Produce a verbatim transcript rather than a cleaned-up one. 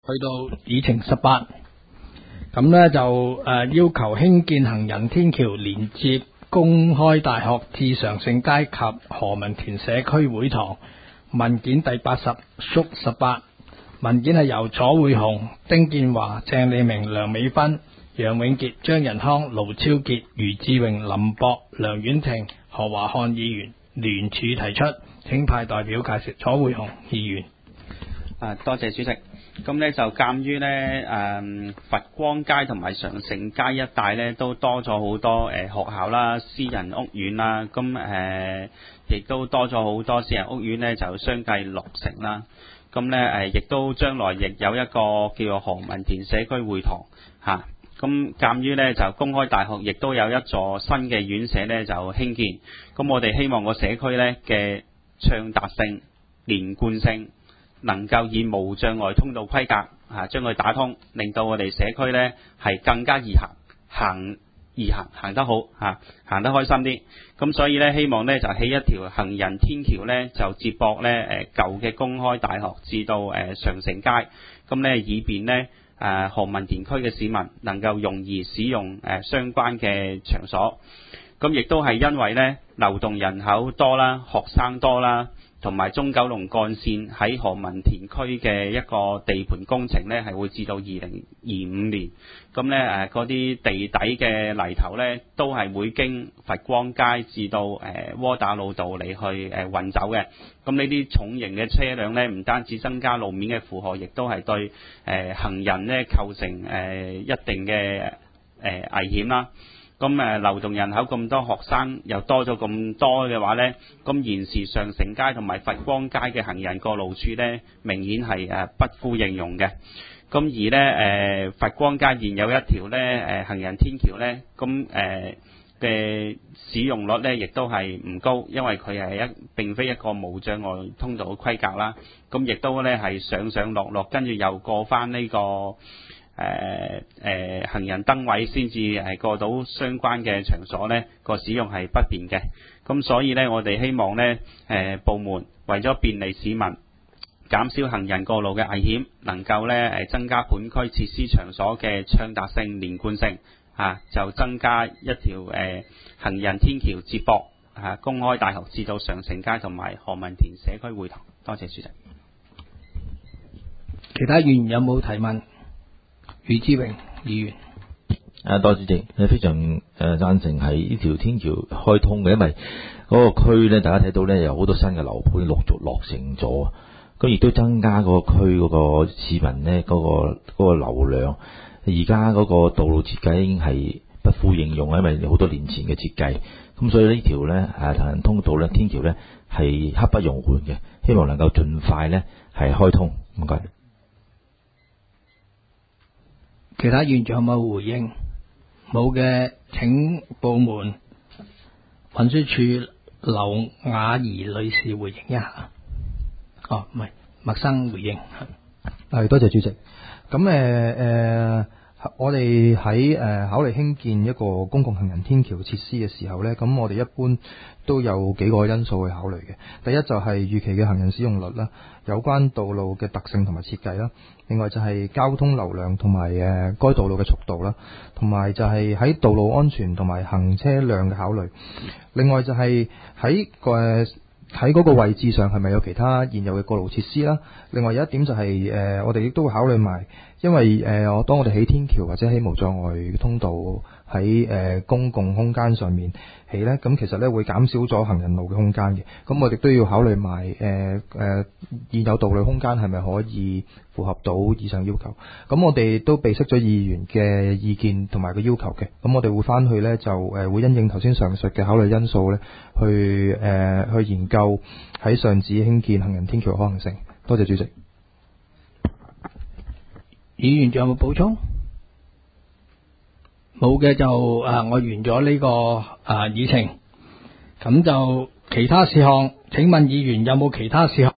去到議程十八，咁呢就誒、呃、要求興建行人天橋連接公開大學至常盛街及何文田社區會堂。文件第八十縮十八，文件係由左匯雄、丁建華、鄭利明、梁美芬、楊永傑、張仁康、盧超傑、余志榮、林博、梁婉婷、何華漢議員聯署提出，請派代表介紹。左匯雄議員。 啊，多謝主席。咁呢就鑑於呢誒、嗯、佛光街同埋常盛街一帶呢都多咗好多誒、呃、學校啦、私人屋苑啦，咁誒亦都多咗好多私人屋苑呢就相繼落成啦。咁呢誒亦都將來亦有一個叫做何文田社區會堂嚇。咁鑑於呢就公開大學亦都有一座新嘅院舍呢就興建，咁我哋希望個社區呢嘅暢達性、連貫性，能夠以無障礙通道規格嚇將佢打通，令到我哋社區呢係更加易行，行易行行得好嚇，行得開心啲。咁所以呢，希望呢就起一條行人天橋呢，就接駁呢誒舊嘅公開大學至到誒常盛街，咁呢以便呢誒何文田區嘅市民能夠容易使用誒相關嘅場所。咁亦都係因為呢流動人口多啦，學生多啦，同埋中九龍幹線喺何文田區嘅一個地盤工程呢，係會至到二零二五年。咁呢誒嗰啲地底嘅泥頭呢，都係會經佛光街至到誒窩打老道嚟去誒運走嘅。咁呢啲重型嘅車輛呢，唔單止增加路面嘅負荷，亦都係對誒行人呢構成誒一定嘅誒危險啦。咁誒流動人口咁多，學生又多咗咁多嘅話呢，咁現時常盛街同埋佛光街嘅行人過路處呢，明顯係誒不敷應用嘅。咁而呢誒佛光街現有一條呢誒行人天橋呢，咁誒嘅使用率呢亦都係唔高，因為佢係一並非一個無障礙通道嘅規格啦。咁亦都呢係上上落落，跟住又過翻呢個誒誒、呃呃、行人燈位先至係過到相關嘅場所呢，個使用係不便嘅。咁所以呢，我哋希望呢誒、呃、部門為咗便利市民，減少行人過路嘅危險，能夠呢誒增加本區設施場所嘅暢達性、連貫性啊，就增加一條誒、呃、行人天橋接駁啊公開大學至到常盛街同埋何文田社區會堂。多謝主席。 其他議員有冇提問？余志榮議員。 啊，多謝主席，非常誒贊成係呢條天橋開通嘅，因為嗰個區呢，大家睇到呢有好多新嘅樓盤陸續落成咗，咁亦都增加嗰個區嗰個市民呢嗰、嗰個嗰、嗰個流量。而家嗰個道路設計已經係不敷應用，因為好多年前嘅設計，咁所以呢條呢誒行人通道呢天橋呢係刻不容緩嘅，希望能夠盡快呢係開通。唔該。 其他議員仲有冇回應？冇嘅，請部門運輸署劉雅怡女士回應一下。哦，唔係，麥生回應。 係，多謝主席。咁誒誒，我哋喺誒考慮興建一個公共行人天橋設施嘅時候呢，咁我哋一般都有幾個因素去考慮嘅。第一就係預期嘅行人使用率啦，有關道路嘅特性同埋設計啦。另外就係交通流量同埋誒該道路嘅速度啦，同埋就係喺道路安全同埋行車量嘅考慮。另外就係喺個喺嗰個位置上係咪有其他現有嘅過路設施啦？另外有一點就係、是、誒、呃，我哋亦都會考慮埋，因為誒我、呃、當我哋起天橋或者起無障礙通道喺誒、呃、公共空間上面起呢，咁其實呢會減少咗行人路嘅空間嘅。咁我哋都要考慮埋誒誒現有道路空間係咪可以符合到以上要求。咁我哋都備悉咗議員嘅意見同埋個要求嘅。咁我哋會翻去呢，就誒、呃、會因應頭先上述嘅考慮因素呢，去誒、呃、去研究喺上址興建行人天橋嘅可行性。多謝主席。 議員仲有冇補充？冇嘅就誒、呃，我完咗呢、這個誒、呃、議程，咁就其他事項，請問議員有冇其他事項？